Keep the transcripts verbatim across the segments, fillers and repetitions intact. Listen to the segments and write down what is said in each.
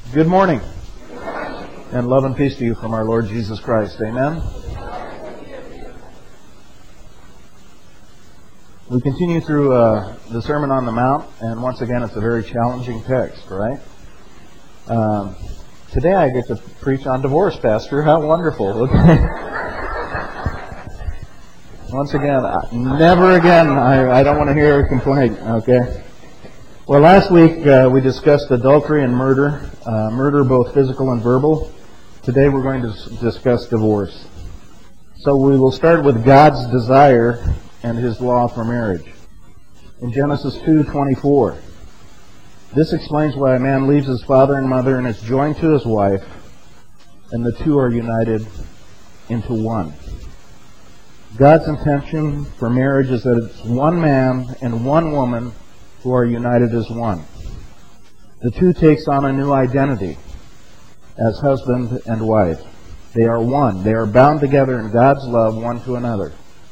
Good morning, and love and peace to you from our Lord Jesus Christ. Amen. We continue through uh, the Sermon on the Mount, and once again, it's a very challenging text, right? Um, today, I get to preach on divorce, Pastor. How wonderful! Okay. Once again, never again. I, I don't want to hear a complaint. Okay. Well, last week uh, we discussed adultery and murder, uh, murder both physical and verbal. Today we're going to s- discuss divorce. So we will start with God's desire and His law for marriage. In Genesis two twenty-four, this explains why a man leaves his father and mother and is joined to his wife, and the two are united into one. God's intention for marriage is that it's one man and one woman who are united as one. The two takes on a new identity as husband and wife. They are one. They are bound together in God's love one to another.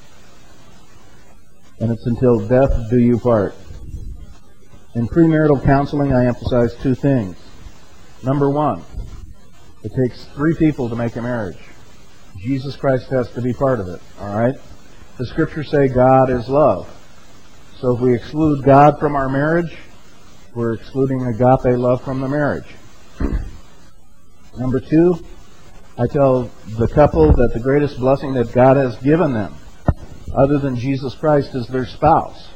And it's until death do you part. In premarital counseling, I emphasize two things. Number one, it takes three people to make a marriage. Jesus Christ has to be part of it. All right? The Scriptures say God is love. So if we exclude God from our marriage, we're excluding agape love from the marriage. Number two, I tell the couple that the greatest blessing that God has given them, other than Jesus Christ, is their spouse.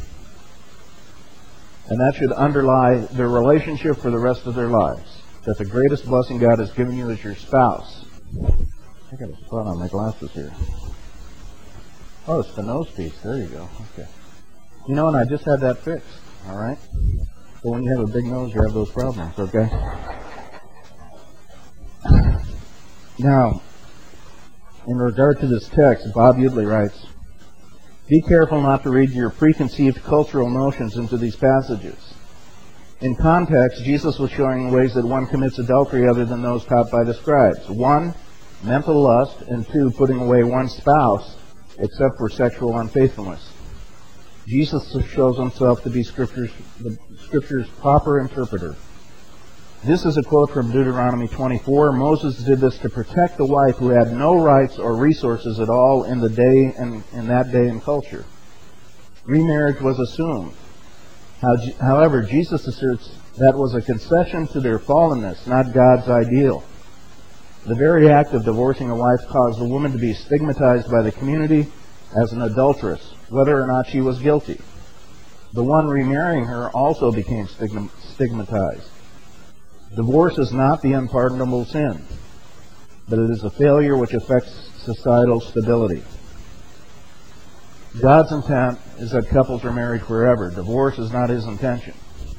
And that should underlie their relationship for the rest of their lives. That the greatest blessing God has given you is your spouse. I got a spot on my glasses here. Oh, it's the nose piece. There you go. Okay. You know, and I just had that fixed, all right? So when you have a big nose, you have those problems, okay? Now, in regard to this text, Bob Udley writes, "Be careful not to read your preconceived cultural notions into these passages. In context, Jesus was showing ways that one commits adultery other than those taught by the scribes. One, mental lust, and two, putting away one's spouse, except for sexual unfaithfulness. Jesus shows himself to be Scripture's, the Scripture's proper interpreter. This is a quote from Deuteronomy twenty-four. Moses did this to protect the wife who had no rights or resources at all in the day and in that day and culture. Remarriage was assumed. How, however, Jesus asserts that was a concession to their fallenness, not God's ideal. The very act of divorcing a wife caused the woman to be stigmatized by the community as an adulteress, whether or not she was guilty. The one remarrying her also became stigma- stigmatized. Divorce is not the unpardonable sin, but it is a failure which affects societal stability. God's intent is that couples are married forever. Divorce is not His intention.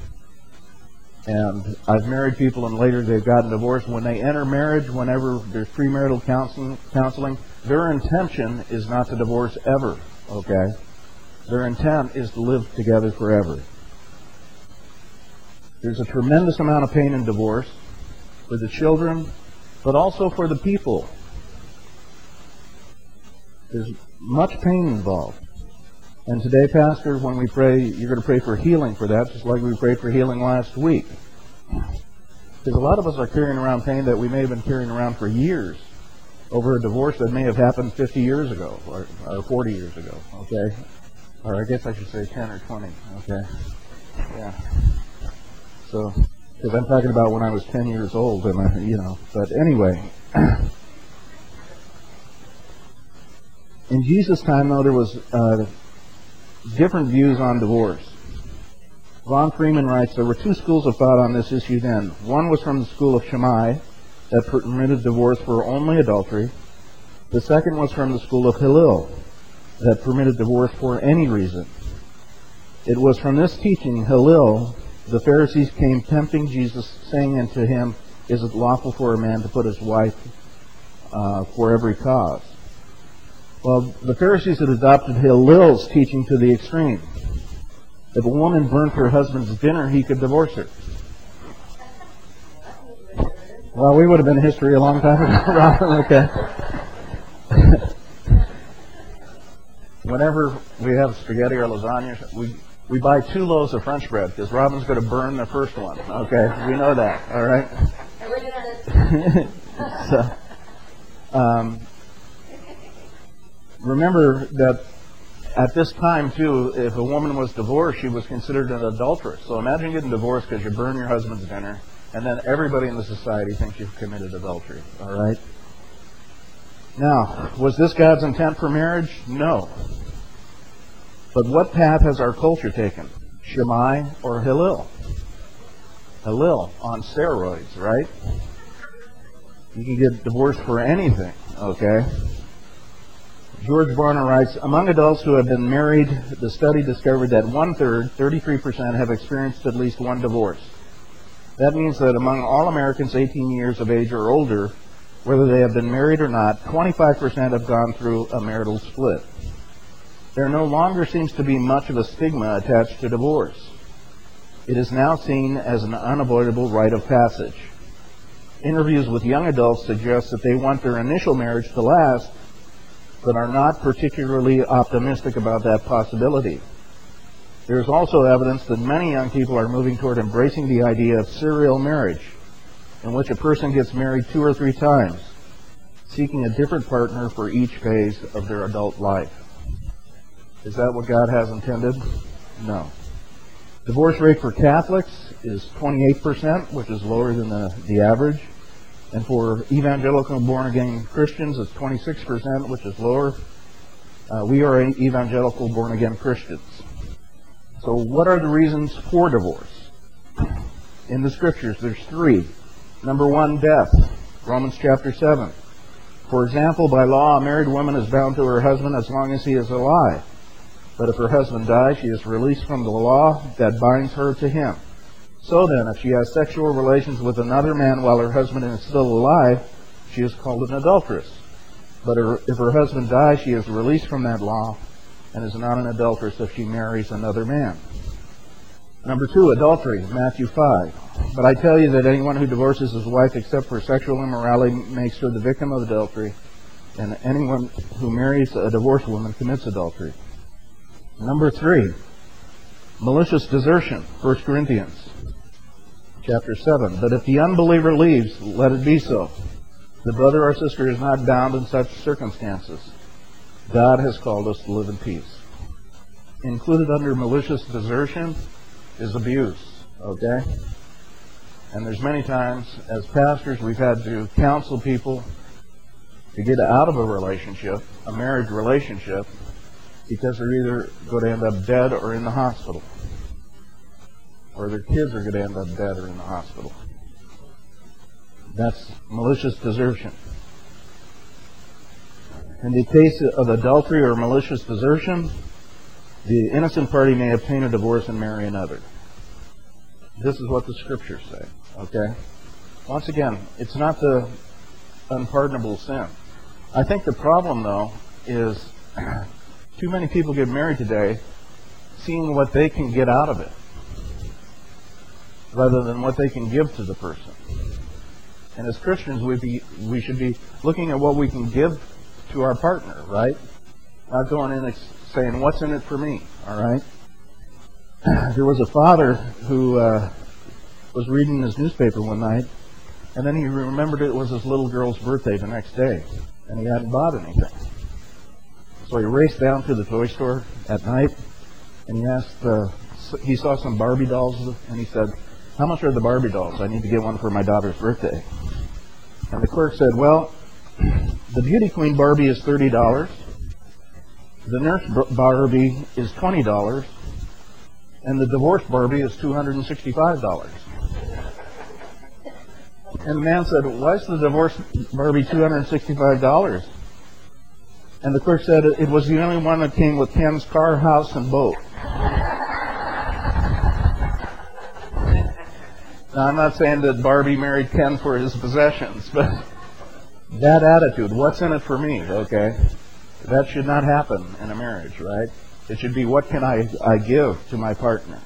And I've married people and later they've gotten divorced. When they enter marriage, whenever there's premarital counseling, counseling, their intention is not to divorce ever, okay? Their intent is to live together forever. There's a tremendous amount of pain in divorce for the children, but also for the people. There's much pain involved. And today, Pastor, when we pray, you're going to pray for healing for that, just like we prayed for healing last week. Because a lot of us are carrying around pain that we may have been carrying around for years over a divorce that may have happened fifty years ago or, or forty years ago, okay? Or I guess I should say ten or twenty, okay? Yeah. So, because I'm talking about when I was ten years old, and I, you know, but anyway. In Jesus' time, though, there was uh, different views on divorce. Von Freeman writes, there were two schools of thought on this issue then. One was from the school of Shammai, that permitted divorce for only adultery. The second was from the school of Hillel, that permitted divorce for any reason. It was from this teaching, Hillel, the Pharisees came tempting Jesus, saying unto him, is it lawful for a man to put his wife uh, for every cause? Well, the Pharisees had adopted Hillel's teaching to the extreme. If a woman burnt her husband's dinner, he could divorce her. Well, we would have been in history a long time ago, Robin. Okay. Whenever we have spaghetti or lasagna, we we buy two loaves of French bread because Robin's going to burn the first one. Okay, we know that. All right. so, um, remember that at this time, too, if a woman was divorced, she was considered an adulteress. So imagine getting divorced because you burn your husband's dinner, and then everybody in the society thinks you've committed adultery. All right? Now, was this God's intent for marriage? No. But what path has our culture taken? Shammai or Hillel? Hillel on steroids, right? You can get divorced for anything, okay? George Barna writes, among adults who have been married, the study discovered that one-third, thirty-three percent, have experienced at least one divorce. That means that among all Americans eighteen years of age or older, whether they have been married or not, twenty-five percent have gone through a marital split. There no longer seems to be much of a stigma attached to divorce. It is now seen as an unavoidable rite of passage. Interviews with young adults suggest that they want their initial marriage to last, but are not particularly optimistic about that possibility. There is also evidence that many young people are moving toward embracing the idea of serial marriage, in which a person gets married two or three times, seeking a different partner for each phase of their adult life. Is that what God has intended? No. Divorce rate for Catholics is twenty-eight percent, which is lower than the, the average. And for evangelical born-again Christians, it's twenty-six percent, which is lower. Uh, we are evangelical born-again Christians. So what are the reasons for divorce? In the Scriptures, there's three. Number one, death. Romans chapter seven. For example, by law, a married woman is bound to her husband as long as he is alive. But if her husband dies, she is released from the law that binds her to him. So then, if she has sexual relations with another man while her husband is still alive, she is called an adulteress. But her, if her husband dies, she is released from that law and is not an adulteress if she marries another man. Number two, adultery, Matthew five. But I tell you that anyone who divorces his wife except for sexual immorality makes her the victim of adultery, and anyone who marries a divorced woman commits adultery. Number three, malicious desertion, First Corinthians chapter seven. But if the unbeliever leaves, let it be so. The brother or sister is not bound in such circumstances. God has called us to live in peace. Included under malicious desertion is abuse, okay? And there's many times, as pastors, we've had to counsel people to get out of a relationship, a marriage relationship, because they're either going to end up dead or in the hospital. Or their kids are going to end up dead or in the hospital. That's malicious desertion. In the case of adultery or malicious desertion, the innocent party may obtain a divorce and marry another. This is what the Scriptures say, okay? Once again, it's not the unpardonable sin. I think the problem, though, is too many people get married today seeing what they can get out of it rather than what they can give to the person. And as Christians, we be we should be looking at what we can give to our partner, right? Not going in and saying, what's in it for me, all right? There was a father who uh, was reading his newspaper one night, and then he remembered it was his little girl's birthday the next day, and he hadn't bought anything. So he raced down to the toy store at night, and he asked, uh, he saw some Barbie dolls, and he said, how much are the Barbie dolls? I need to get one for my daughter's birthday. And the clerk said, well, the Beauty Queen Barbie is thirty dollars, the Nurse Barbie is twenty dollars, and the Divorce Barbie is two hundred sixty-five dollars. And the man said, why is the Divorce Barbie two hundred sixty-five dollars? And the clerk said it was the only one that came with Ken's car, house, and boat. Now, I'm not saying that Barbie married Ken for his possessions, but that attitude, what's in it for me, okay? That should not happen in a marriage, right? It should be, what can I, I give to my partner?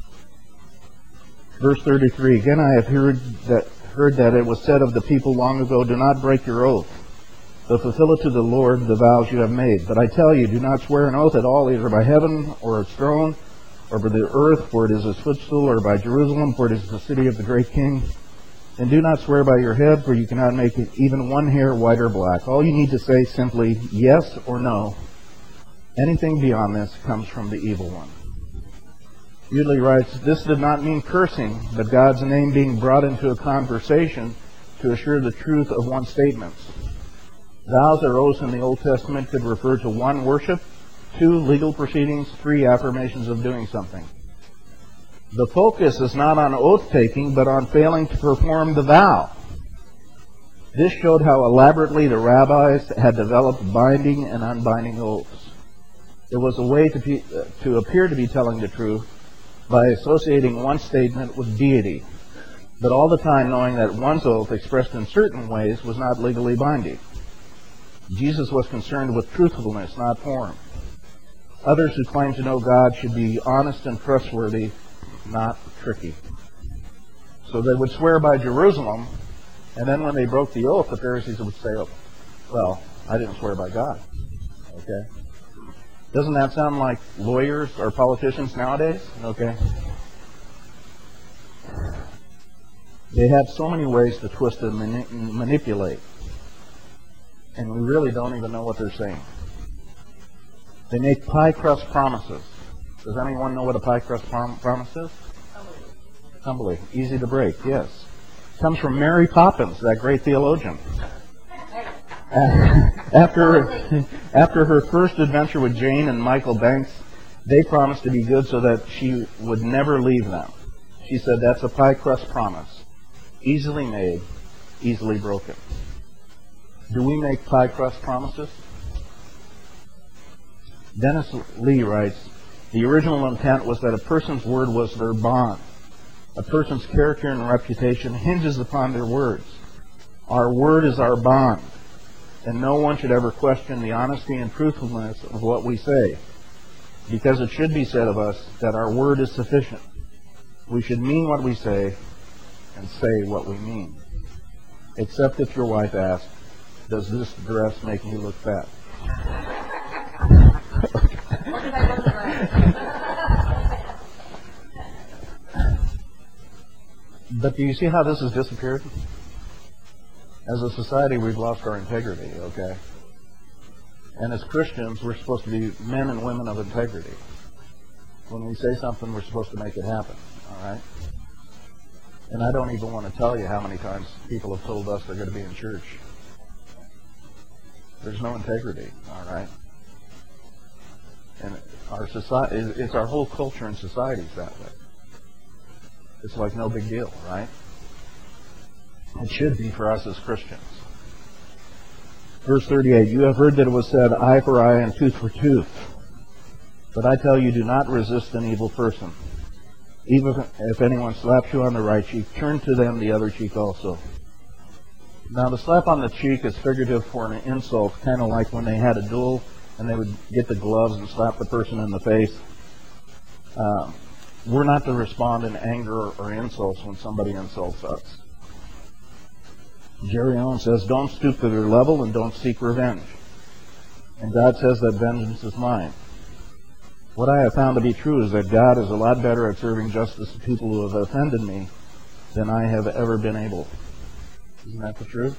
Verse thirty-three, again I have heard that, heard that it was said of the people long ago, do not break your oath, but fulfill it to the Lord the vows you have made. But I tell you, do not swear an oath at all, either by heaven or its throne, or by the earth, for it is his footstool, or by Jerusalem, for it is the city of the great king. And do not swear by your head, for you cannot make it even one hair white or black. All you need to say is simply yes or no. Anything beyond this comes from the evil one. Utley writes, this did not mean cursing, but God's name being brought into a conversation to assure the truth of one's statements. Vows or oaths in the Old Testament could refer to one, worship, two, legal proceedings, three, affirmations of doing something. The focus is not on oath-taking, but on failing to perform the vow. This showed how elaborately the rabbis had developed binding and unbinding oaths. It was a way to, be, uh, to appear to be telling the truth by associating one statement with deity, but all the time knowing that one's oath expressed in certain ways was not legally binding. Jesus was concerned with truthfulness, not form. Others who claim to know God should be honest and trustworthy, not tricky. So they would swear by Jerusalem, and then when they broke the oath, the Pharisees would say, oh, well, I didn't swear by God. Okay? Doesn't that sound like lawyers or politicians nowadays? Okay. They have so many ways to twist and mani- manipulate. And we really don't even know what they're saying. They make pie crust promises. Does anyone know what a pie crust prom- promise is? Humbly. Easy to break, yes. Comes from Mary Poppins, that great theologian. After, after her first adventure with Jane and Michael Banks, they promised to be good so that she would never leave them. She said, that's a pie crust promise. Easily made, easily broken. Do we make pie crust promises? Dennis Lee writes, the original intent was that a person's word was their bond. A person's character and reputation hinges upon their words. Our word is our bond. And no one should ever question the honesty and truthfulness of what we say, because it should be said of us that our word is sufficient. We should mean what we say and say what we mean. Except if your wife asks, does this dress make me look fat? But do you see how this has disappeared? As a society, we've lost our integrity, okay? And as Christians, we're supposed to be men and women of integrity. When we say something, we're supposed to make it happen, all right? And I don't even want to tell you how many times people have told us they're going to be in church. There's no integrity, all right? And our society, it's our whole culture and society is that way. It's like no big deal, right? It should be for us as Christians. Verse thirty-eight, you have heard that it was said, eye for eye and tooth for tooth. But I tell you, do not resist an evil person. Even if anyone slaps you on the right cheek, turn to them the other cheek also. Now, the slap on the cheek is figurative for an insult, kind of like when they had a duel and they would get the gloves and slap the person in the face. Um, we're not to respond in anger or insults when somebody insults us. Jerry Owens says, don't stoop to their level and don't seek revenge. And God says that vengeance is mine. What I have found to be true is that God is a lot better at serving justice to people who have offended me than I have ever been able. Isn't that the truth?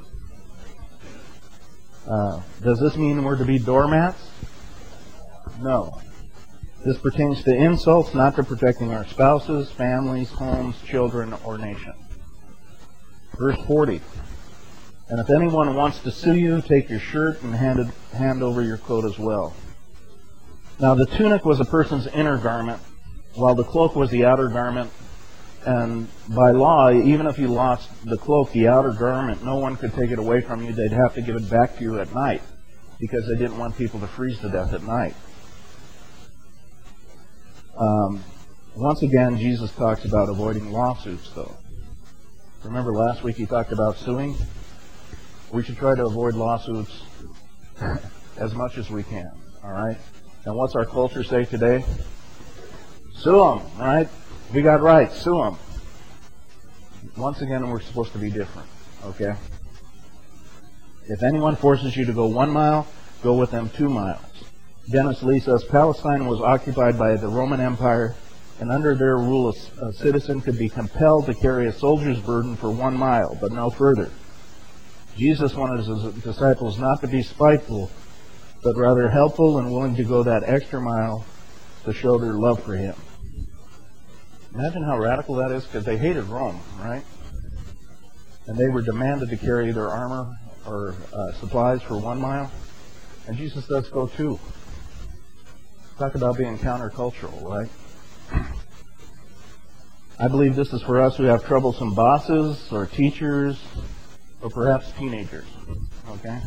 Uh, does this mean we're to be doormats? No. This pertains to insults, not to protecting our spouses, families, homes, children, or nation. Verse forty. And if anyone wants to sue you, take your shirt and hand, it, hand over your coat as well. Now, the tunic was a person's inner garment, while the cloak was the outer garment. And by law, even if you lost the cloak, the outer garment, no one could take it away from you. They'd have to give it back to you at night, because they didn't want people to freeze to death at night. Um, once again, Jesus talks about avoiding lawsuits, though. Remember last week he talked about suing? We should try to avoid lawsuits as much as we can, all right? And what's our culture say today? Sue them, all right? We got rights, sue them. Once again, we're supposed to be different, okay? If anyone forces you to go one mile, go with them two miles. Dennis Lee says Palestine was occupied by the Roman Empire And under their rule, a citizen could be compelled to carry a soldier's burden for one mile, but no further. Jesus wanted his disciples not to be spiteful, but rather helpful and willing to go that extra mile to show their love for him. Imagine how radical that is, because they hated Rome, right? And they were demanded to carry their armor or uh, supplies for one mile. And Jesus says, go two. Talk about being countercultural, right? I believe this is for us who have troublesome bosses or teachers or perhaps teenagers. Okay?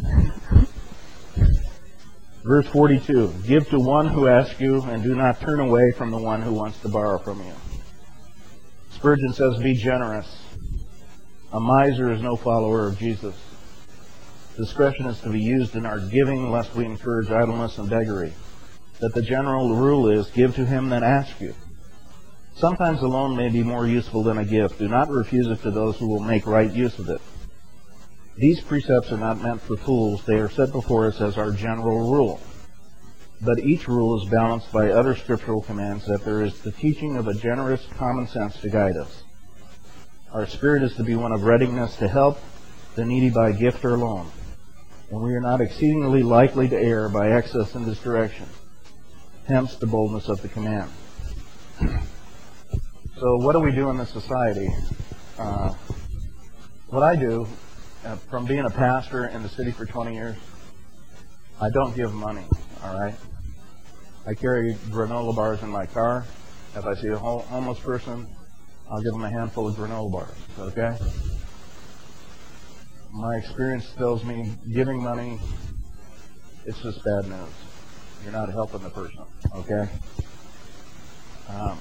Verse forty-two, give to one who asks you and do not turn away from the one who wants to borrow from you. Spurgeon says, be generous. A miser is no follower of Jesus. Discretion is to be used in our giving, lest we encourage idleness and beggary. That the general rule is, give to him that asks you. Sometimes a loan may be more useful than a gift. Do not refuse it to those who will make right use of it. These precepts are not meant for fools. They are set before us as our general rule. But each rule is balanced by other scriptural commands that there is the teaching of a generous common sense to guide us. Our spirit is to be one of readiness to help the needy by gift or loan. And we are not exceedingly likely to err by excess in this direction. Hence the boldness of the command. So what do we do in this society? Uh, what I do, uh, from being a pastor in the city for twenty years, I don't give money, all right? I carry granola bars in my car. If I see a ho- homeless person, I'll give them a handful of granola bars, okay? My experience tells me giving money, it's just bad news. You're not helping the person, okay? Um,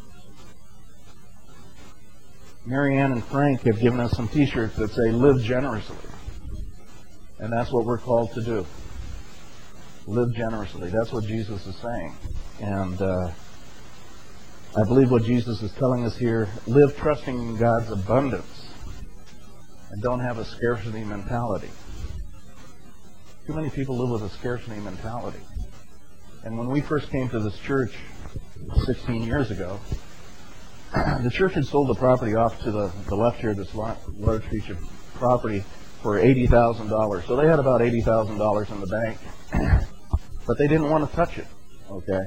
Mary Ann and Frank have given us some t-shirts that say, live generously. And that's what we're called to do. Live generously. That's what Jesus is saying. And uh, I believe what Jesus is telling us here, live trusting in God's abundance and don't have a scarcity mentality. Too many people live with a scarcity mentality. And when we first came to this church sixteen years ago, the church had sold the property off to the, the left here, this large piece of property, for eighty thousand dollars. So they had about eighty thousand dollars in the bank. But they didn't want to touch it, okay?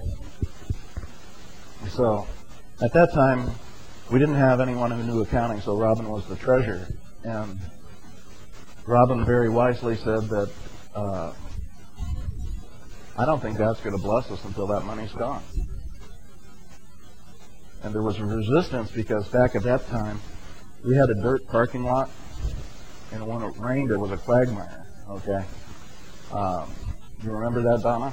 So at that time, we didn't have anyone who knew accounting, so Robin was the treasurer. And Robin very wisely said that, uh, I don't think God's going to bless us until that money's gone. And there was a resistance because back at that time, we had a dirt parking lot, and when it rained, there was a quagmire, okay? Um, you remember that, Donna?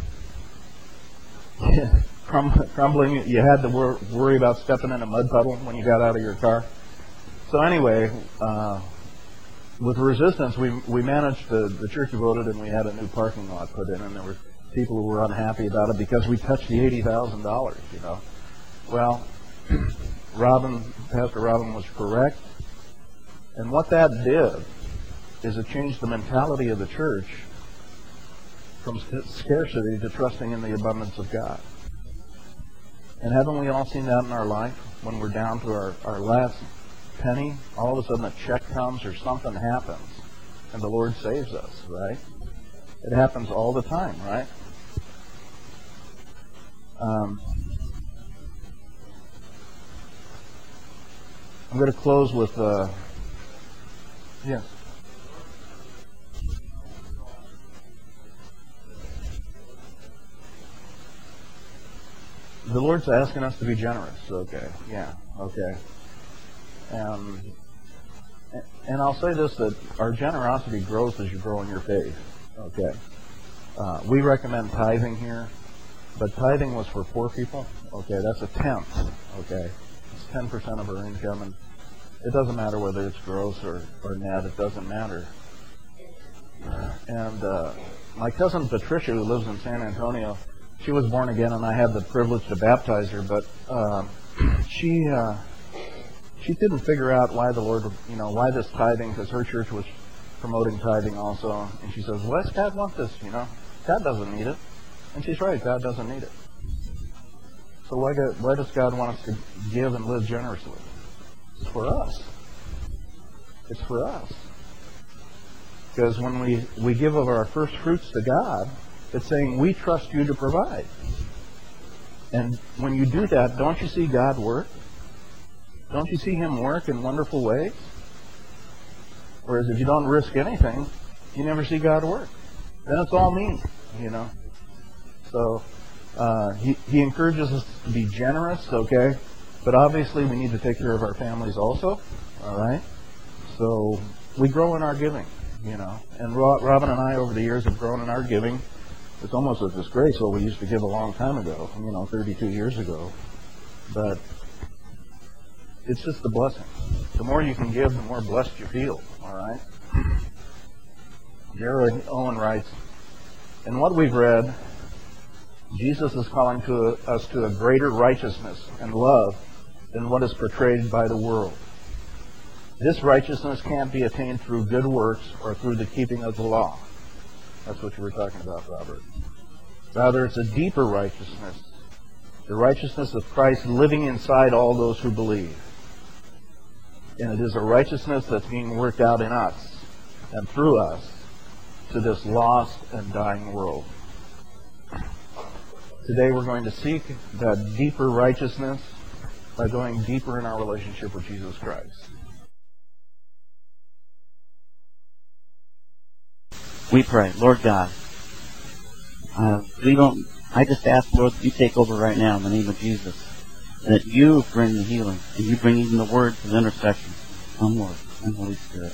Yeah. Crum- crumbling, you had to wor- worry about stepping in a mud puddle when you got out of your car. So anyway, uh, with resistance, we we managed to, the church voted, and we had a new parking lot put in, and there were people who were unhappy about it because we touched the eighty thousand dollars, you know. Well, Robin, Pastor Robin was correct. And what that did is it changed the mentality of the church from scarcity to trusting in the abundance of God. And haven't we all seen that in our life? When we're down to our, our last penny, all of a sudden a check comes or something happens, and the Lord saves us, right? It happens all the time, right? Um, I'm going to close with, uh, yes. The Lord's asking us to be generous. Okay, yeah, okay. Um, and I'll say this, that our generosity grows as you grow in your faith. Okay. Uh, we recommend tithing here, but tithing was for poor people. Okay, that's a tenth. Okay, it's ten percent of our income, and it doesn't matter whether it's gross or, or net. It doesn't matter. And uh, my cousin Patricia, who lives in San Antonio, she was born again, and I had the privilege to baptize her. But uh, she uh, she didn't figure out why the Lord, you know, why this tithing, because her church was promoting tithing also. And she says, "Why does God want this? You know, God doesn't need it." And she's right. God doesn't need it. So why, do, why does God want us to give and live generously? It's for us. It's for us. Because when we, we give of our first fruits to God, it's saying, we trust you to provide. And when you do that, don't you see God work? Don't you see Him work in wonderful ways? Whereas if you don't risk anything, you never see God work. Then it's all me, you know. So uh, he, he encourages us to be generous, okay? But obviously we need to take care of our families also, all right? So we grow in our giving, you know. And Robin and I, over the years, have grown in our giving. It's almost a disgrace what we used to give a long time ago, you know, thirty-two years ago. But it's just a blessing. The more you can give, the more blessed you feel, all right? Jared Owen writes, in what we've read, Jesus is calling to a, us to a greater righteousness and love than what is portrayed by the world. This righteousness can't be attained through good works or through the keeping of the law. That's what you were talking about, Robert. Rather, it's a deeper righteousness, the righteousness of Christ living inside all those who believe. And it is a righteousness that's being worked out in us and through us to this lost and dying world. Today we're going to seek that deeper righteousness by going deeper in our relationship with Jesus Christ. We pray, Lord God, uh, we don't. I just ask, Lord, that you take over right now in the name of Jesus, that you bring the healing, and you bring even the word to the intercession. Come, Lord, and Holy Spirit.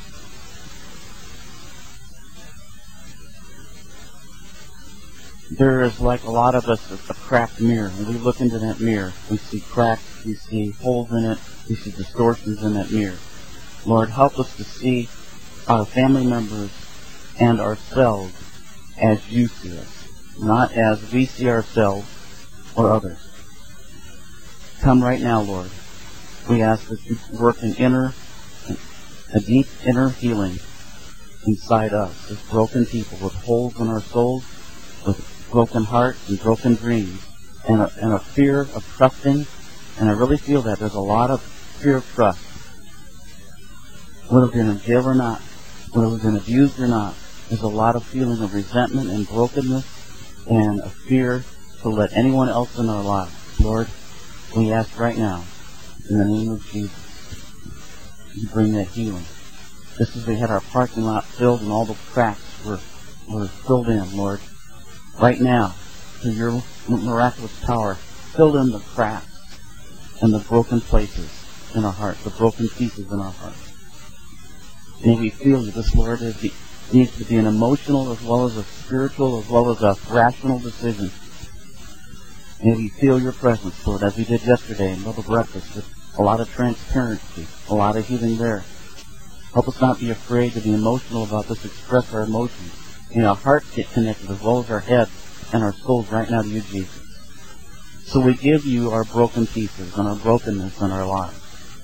There is, like a lot of us, a cracked mirror. When we look into that mirror, we see cracks, we see holes in it, we see distortions in that mirror. Lord, help us to see our family members and ourselves as you see us, not as we see ourselves or others. Come right now, Lord. We ask that you work an inner, a deep inner healing inside us as broken people with holes in our souls, with broken hearts and broken dreams, and a, and a fear of trusting. And I really feel that there's a lot of fear of trust. Whether we're in jail or not, whether we've been abused or not, there's a lot of feeling of resentment and brokenness and a fear to let anyone else in our lives. Lord, we ask right now, in the name of Jesus, you bring that healing. Just as we had our parking lot filled and all the cracks were, were filled in, Lord, right now, through your miraculous power, fill in the cracks and the broken places in our hearts, the broken pieces in our hearts. May we feel that this, Lord, is the, needs to be an emotional as well as a spiritual as well as a rational decision. May we feel your presence, Lord, as we did yesterday in Little Breakfast, with a lot of transparency, a lot of healing there. Help us not be afraid to be emotional about this, express our emotions. May our hearts get connected as well as our heads and our souls right now to you, Jesus. So we give you our broken pieces and our brokenness in our lives.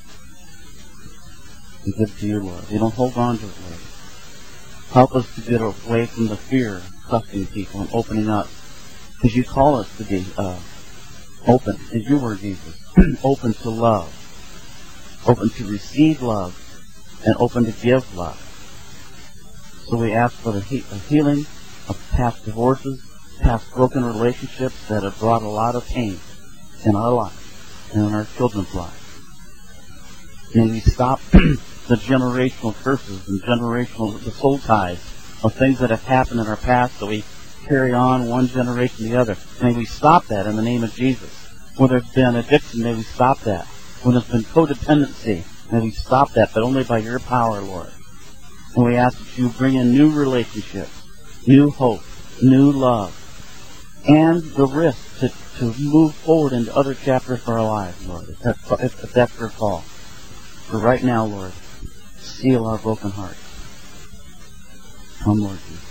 We give it to you, Lord. We don't hold on to it, Lord. Help us to get away from the fear of trusting people and opening up. Because you call us to be uh, open, as you were, Jesus. Open to love. Open to receive love. And open to give love. So we ask for the, he- the healing of past divorces, past broken relationships that have brought a lot of pain in our lives and in our children's lives. May we stop the generational curses and generational, the soul ties of things that have happened in our past that we carry on one generation to the other. May we stop that in the name of Jesus. When there's been addiction, may we stop that. When there's been codependency, may we stop that, but only by your power, Lord. And we ask that you bring in new relationships, new hope, new love, and the risk to, to move forward into other chapters of our lives, Lord, if that's, if, if that's your call. But right now, Lord, seal our broken hearts. Come, Lord Jesus.